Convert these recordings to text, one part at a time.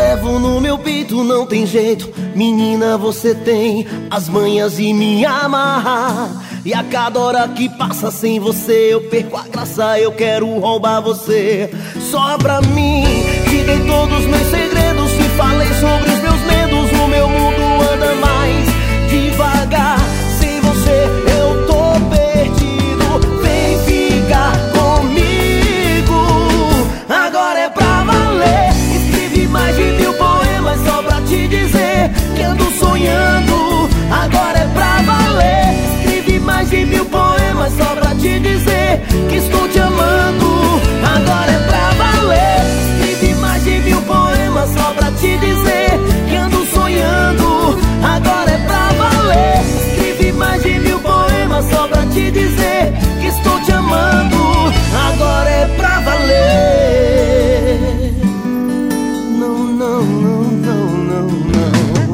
levo no meu peito, não tem jeito. Menina, você tem as manhas de me amarrar. E a cada hora que passa sem você eu perco a graça, eu quero roubar você. Só pra mim, te dei todos os meus segredos, te falei sobre os meus medos. O meu mundo anda mais devagar. Sem você eu tô perdido. Vem ficar comigo, agora é pra valer. Escrevi mais de 1000 poemas só pra te dizer que ando sonhando, agora é pra valer. Escrevi mais de 1000 poemas só pra te dizer que estou te amando, agora é pra valer. Escrevi mais de 1000 poemas só pra te dizer que ando sonhando, agora é pra valer. Escrevi mais de 1000 poemas só pra te dizer que estou te amando, agora é pra valer. Não, não, não, não, não, não.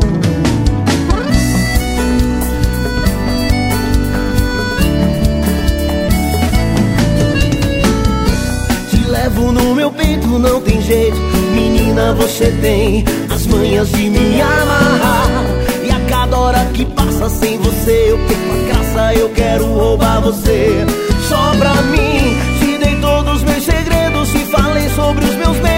Levo no meu peito, não tem jeito. Menina, você tem as manhas de me amarrar. E a cada hora que passa sem você eu perco a graça, eu quero roubar você. Só pra mim, te dei todos os meus segredos, te falei sobre os meus medos.